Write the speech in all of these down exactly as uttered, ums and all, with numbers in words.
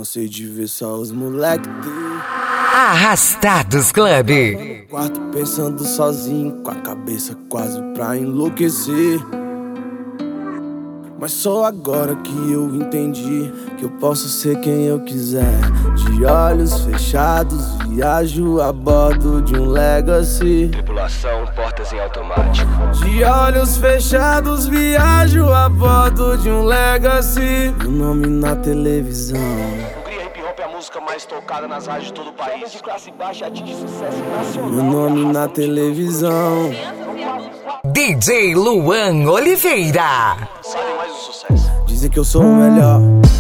Cansei de ver só os moleque dele. Arrastados Club. No quarto pensando sozinho, com a cabeça quase pra enlouquecer. Mas só agora que eu entendi que eu posso ser quem eu quiser. De olhos fechados, viajo a bordo de um Legacy. Tripulação, portas em automático. De olhos fechados, viajo a bordo de um Legacy. Meu nome na televisão. Hungria Hip Hop é a música mais tocada nas rádios de todo o país. De classe baixa atinge sucesso nacional. Meu nome na televisão. D J Luan Oliveira. Sabe mais o sucesso. Dizem que eu sou o melhor.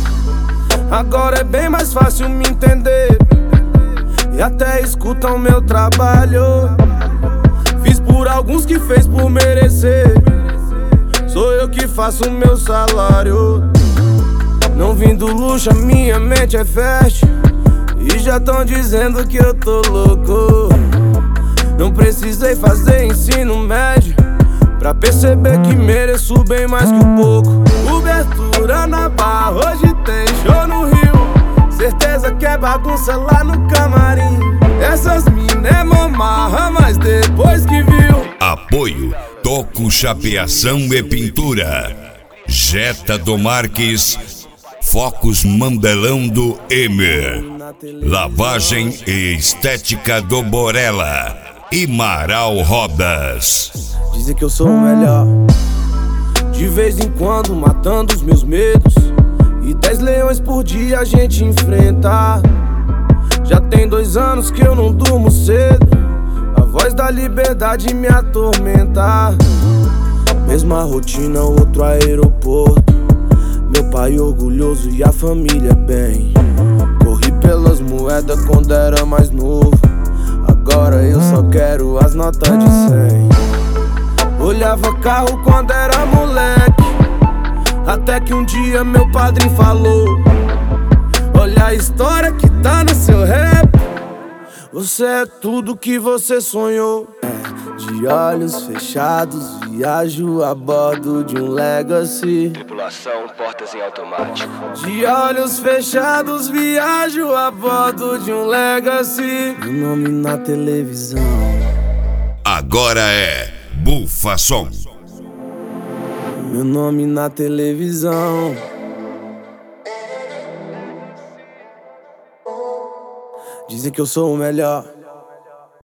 Agora é bem mais fácil me entender. E até escutam meu trabalho. Fiz por alguns que fez por merecer. Sou eu que faço o meu salário. Não vim do luxo, a minha mente é fértil. E já tão dizendo que eu tô louco. Não precisei fazer ensino médio pra perceber que mereço bem mais que o pouco. Cobertura na barra, hoje tem show no Rio. Certeza que é bagunça lá no camarim. Essas mina é mamarra, mas depois que viu. Apoio Toco Chapeação e Pintura, Jetta do Marques, Focos Mandelão do Emer, Lavagem e Estética do Borella e Maral Rodas. Dizem que eu sou o melhor. De vez em quando matando os meus medos. E dez leões por dia a gente enfrenta. Já tem dois anos que eu não durmo cedo. A voz da liberdade me atormenta. Mesma rotina, outro aeroporto. Meu pai orgulhoso e a família bem. Corri pelas moedas quando era mais novo. Agora eu só quero as notas de cem. Olhava carro quando era moleque. Até que um dia meu padrinho falou: olha a história que tá no seu rap. Você é tudo que você sonhou. De olhos fechados, viajo a bordo de um Legacy. Tripulação, portas em automático. De olhos fechados, viajo a bordo de um Legacy. Meu nome na televisão. Agora é Bufa Som. Meu nome na televisão. Dizem que eu sou o melhor.